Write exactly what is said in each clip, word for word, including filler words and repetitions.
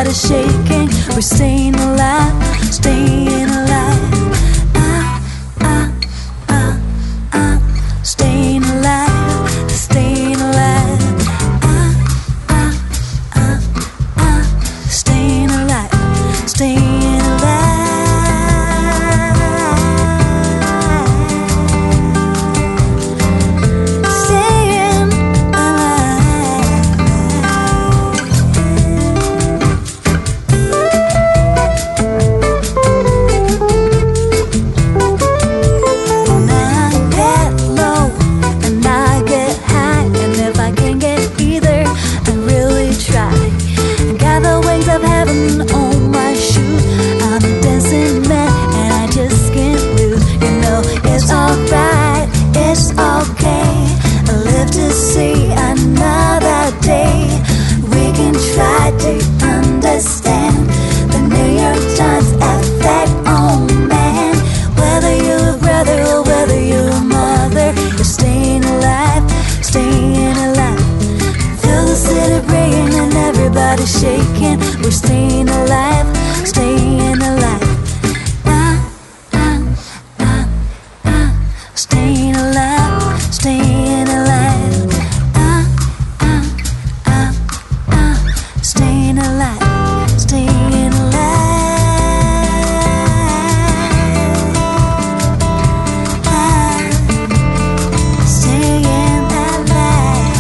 everybody's shaking. We're staying alive, staying alive. Ah, ah, ah, ah, staying alive, staying alive. Ah, ah, ah, ah, staying alive, staying alive. On my shoes, I'm a dancing man and I just can't lose. You know it's alright, it's okay. I live to see another day. We can try to understand the New York Times effect on man. Whether you're a brother or whether you're a mother, you're staying alive, staying alive. Feel the city ringing and everybody's shaking. We're staying alive, staying alive. Ah, ah, ah, ah, staying alive, staying alive. Ah, ah, ah, ah, staying alive, staying alive. Ah, staying alive.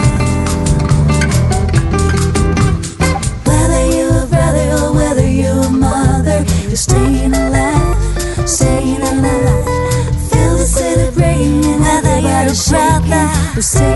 Whether you're a brother or whether you're a mother, you're staying alive, staying alive. Feel the city ringing, whether you're a brother, we're staying